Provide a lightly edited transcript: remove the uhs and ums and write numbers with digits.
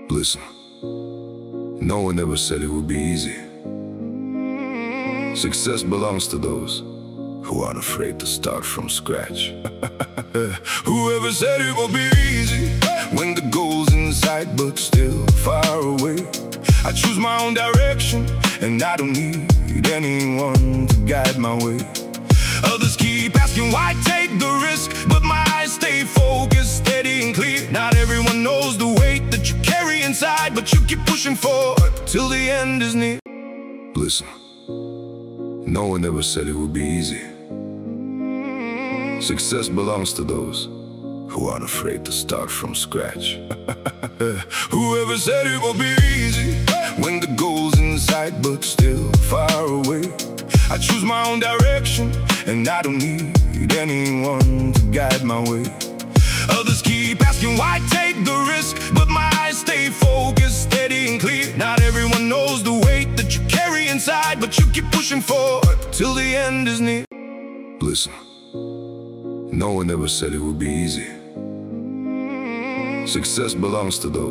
Listen, no one ever said it would be easy. Success belongs to those who aren't afraid to start from scratch. Whoever said it will be easy when the goal's in sight but still far away? I choose my own direction and I don't need anyone to guide my way. Others keep asking why take the risk, but my eyes stay focused, steady and clear. Not everyone knows the weight that you carry inside, but you keep pushing forward till the end is near. Listen, no one ever said it would be easy. Success belongs to those who aren't afraid to start from scratch. Whoever said it will be easy when the goal's in sight but still far away? I choose my own direction and I don't need anyone to guide my way. Others keep asking why take the risk, but my eyes stay focused, steady and clear. Not everyone knows the weight that you carry inside, but you keep pushing forward till the end is near. Listen, no one ever said it would be easy. Success belongs to those